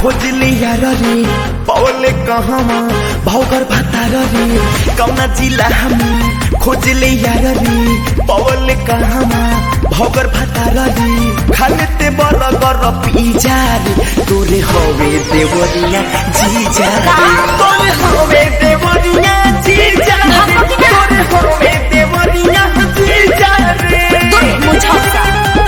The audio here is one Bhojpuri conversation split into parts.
खोजले यार रे पवले कहवा भौगर भातार रे कौना जिला हम खोजले यार रे पवले कहवा भौगर भातार रे खाले ते बरगर पिजा रे तोरे हवे देवरिया जीजा रे तोरे हवे देवरिया जीजा रे तोरे हवे देवरिया जीजा रे मुझे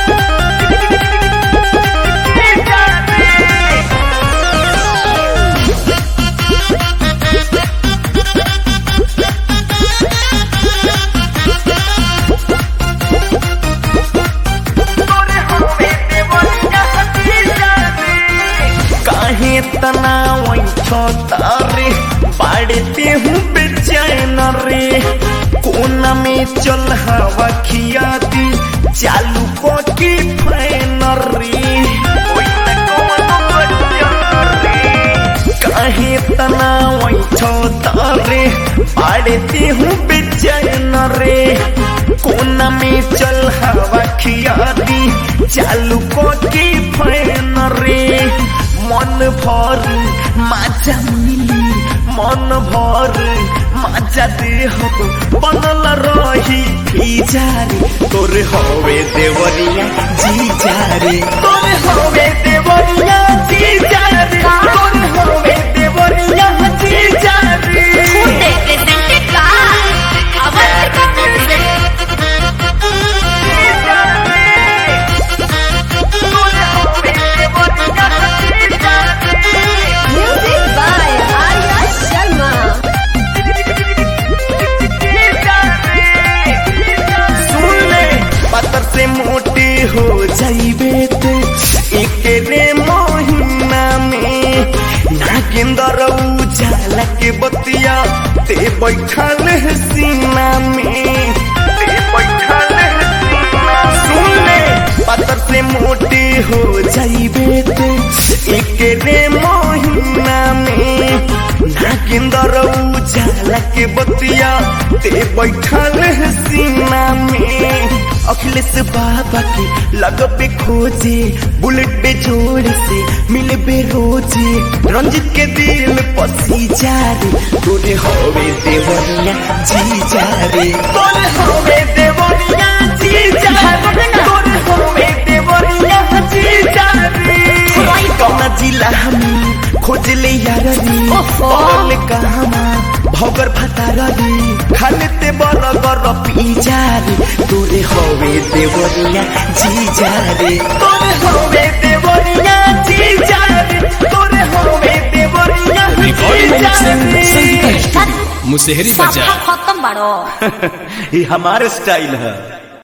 तनाव तारे बाड़ते हूँ बेचैन रे कोना में चल हवा खियाती चालू पकी फैन रे कहे तनाव तारे बाड़ते हूँ बेचैन रे कोना में चल हवा खियाती चालू पकी फैन रे मन भर माजा मिली मन भर माजा देह बनल रही फिजारी तोरे हवे देवरिया जीजारी तोरे हवे देवरिया जीजारी तोरे हवे देवरिया जीजारी मोटे हो जाइबे ते एक रे महीना में नागेंदर उजाला के बतिया ते बैठल सीना में ते बैठल सीना सुने पत्थर से मोटे हो जाइबे ते एक रे महीना में नागेंदर उजाला के बतिया ते बैठल सीना में अखिलेश बाबा के लगबे खोजे बुलेट पे जोड़ से मिलबे रोजे रंजित के दिल पसी जा रे तोरे हवे देवरिया जीजा रे तोरे हवे देवरिया जीजा रे तोरे हवे देवरिया जीजा रे कौना जिला हम खोजले यार रे पवले कहवा भौगर भातार रे खाले ते बरगर पिजा रे तोरे हवे देवरिया जीजा रे तोरे हवे देवरिया जीजा रे तोरे हवे देवरिया जीजा रे मुसेहरी बजा खत्म बाड़ो ये हमारे स्टाइल है।